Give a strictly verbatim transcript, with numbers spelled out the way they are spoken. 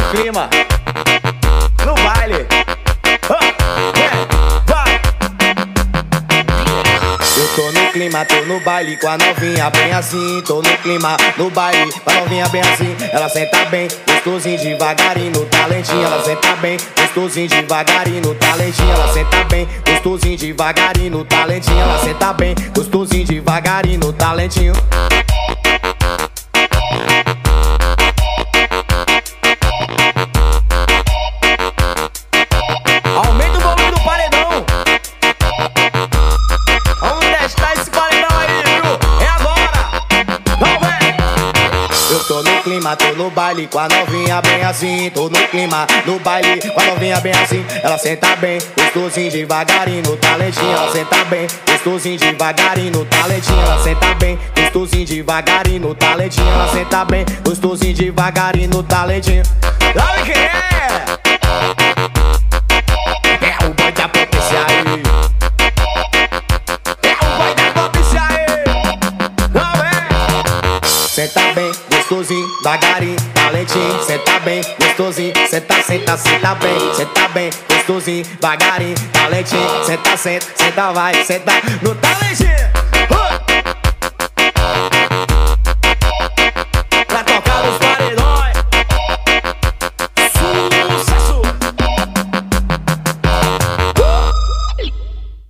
no clima, no baile. Ah, é, vai. Eu tô no clima, tô no baile com a novinha bem assim. Tô no clima, no baile com a novinha bem assim. Ela senta bem, gostosinho devagarinho no talentinho. Ela senta bem, gostosinho devagarinho no talentinho. Ela senta bem, gostosinho devagarinho no talentinho. Ela senta bem, gostosinho devagarinho no talentinho. Aumenta o volume do paredão. Vamos testar esse paredão aí, viu? É agora. Vamos ver. Eu tô no clima, tô no baile com a novinha bem assim. Tô no clima, no baile com a novinha bem assim. Ela senta bem, gostosinho devagarinho no talentinho. Ela senta bem, gostosinho devagarinho no talentinho. Ela senta bem, gostosinho devagarinho no talentinho. Ela senta bem, gostosinho devagarinho no talentinho. Sabe quem é? É o boy da potência aí. É o boy da potência aí. Não é? Senta bem, gostosinho, devagarinho, talentinho. Senta bem, gostosinho, senta, senta, senta bem. Senta bem, gostosinho, devagarinho, talentinho. Senta, senta, senta, vai, senta no talentinho.